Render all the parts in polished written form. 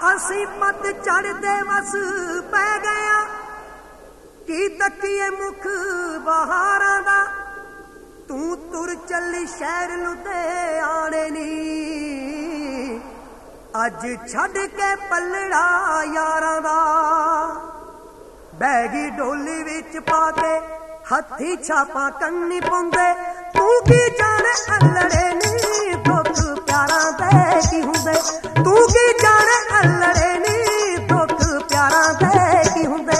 ਅਸੀਂ ਪੱਤ ਚੜ੍ਹਦੇ ਵਸ ਪੈ ਗਏ ਕੀ ਤੱਕੀਏ ਮੁਖ ਬਹਾਰਾਂ ਦਾ। ਤੂੰ ਤੁਰ ਚੱਲੀ ਸ਼ਹਿਰ ਲੁਧਿਆਣੇ ਨੀ, ਅੱਜ ਛੱਡ ਕੇ ਪੱਲੜਾ ਯਾਰਾਂ ਦਾ। ਬਹਿ ਗਈ ਡੋਲੀ ਵਿੱਚ ਪਾ ਕੇ ਹੱਥੀ ਛਾਪਾਂ ਕੰਨੀ ਪਾਉਂਦੇ, ਤੂੰ ਕੀ ਜਾਣੇ ਅਲੜੇ ਨੀ ਦੁੱਖ ਪਿਆਰਾਂ ਦੇ ਕੀ ਹੁੰਦੇ। ਤੂੰ ਕੀ ਜਾਣੇ ਅਲੜੇ ਨੀ ਦੁੱਖ ਪਿਆਰਾਂ ਦੇ ਕੀ ਹੁੰਦੇ।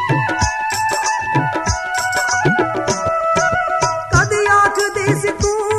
ਕਦੀ ਆਖਦੀ ਸੀ ਤੂੰ